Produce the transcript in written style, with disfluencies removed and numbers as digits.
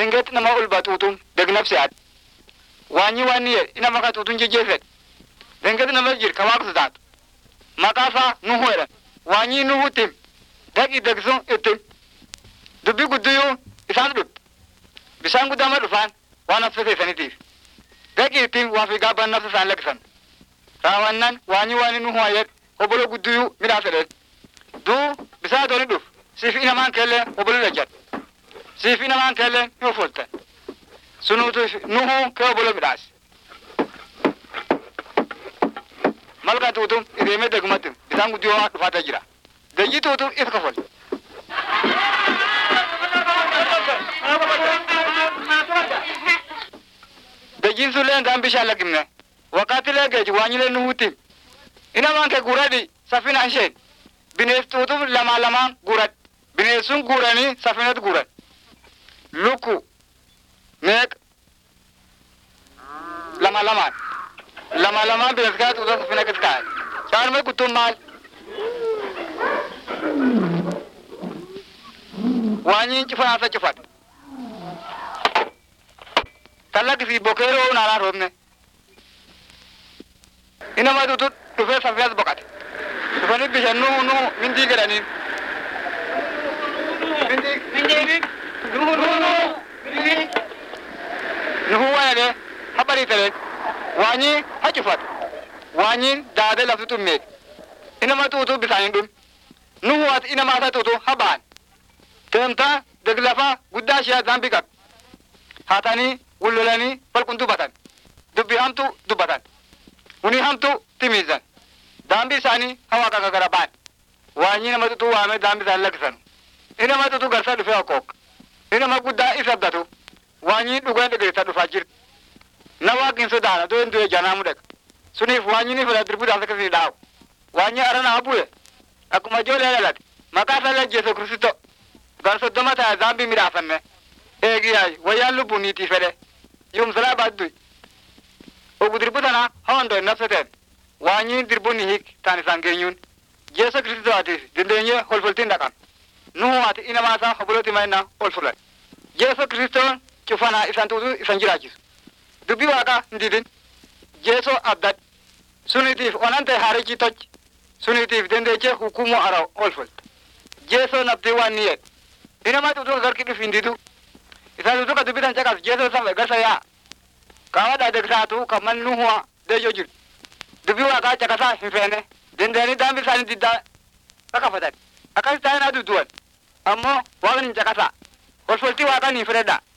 denget nama ulbatutum degnafsiat wani ina maka tutun jejeset denget nama jir kawaqsat makasa nuhuera wani nuhutim dagi dagsun itim dubi guduyu isan dut bisan gudama dufan wana fete sanitif dagi itim wa fi gaban nafsa san laksan rawannan wani nuhuayet obolo guduyu midasere du bisa doni duf sif ina man kelle obolo lejat sif ina man kelle no folta sunutu nuhu ke obolo midas malga tutum ideme degmatum bisan guduyu fata jira deji tutum iskafol deji sulen dan bisha lagimne wakati lege wanyile nuhutim ina man ke guradi safina anshen bines tutum lama gurat binesun gurani safinat gurat luku mek lama bines ka tutum safina kiska char me kutum mal wanyi chifa sa chifat talak si bokero nara romne ina ma tutu tufe safias bokat tufani bisha nu mindi gerani mindi nuhu wane habari tere wanyi hachifat wanyi dade laftu tumme ina ma tutu bisanin dum nuhu at ina ma sa tutu haban temta deglafa guddashiya zambikak hatani wullulani balkuntu batan dubbi hamtu dubbatan uni hamtu timizan dambi sani hawa kaka garaban wanyi nama tutu wame dambi san laksan ina ma tutu garsa dufe akok ina ma gudda isabdatu wanyi dugan degrita dufa jir na wakin so dana do ndu janamu dek sunif wanyi ni fala dirbu dal kasi daw wanyi arana abuye akuma jole lalat makasa la jesu kristo garso domata zambi mirafanne egiyai wayalu buniti fere yum sala baddu o budributana hondo nafseten wanyi dirbuni hik tani sangenyun jesu kristo ati dindenye holfoltin dakan nuhu ati ina masa hoboloti mayna holfulan jesu kristo chufana isantudu isanjirajis dubi waka ndidin jesu abdat sunitif onante hariji toj sunitif dendeche hukumu ara holfolt jesu nabdi waniyet ina ma tutu zarki du findidu isantudu ka dubitan chakas jesu sabe gasaya kawada degsatu kaman nuhu de jojir dubi waka chakasa hifene dendeni dambi sani didda kakafadat akas tayna duduan ammo wagani chakasa holfolti waka ni freda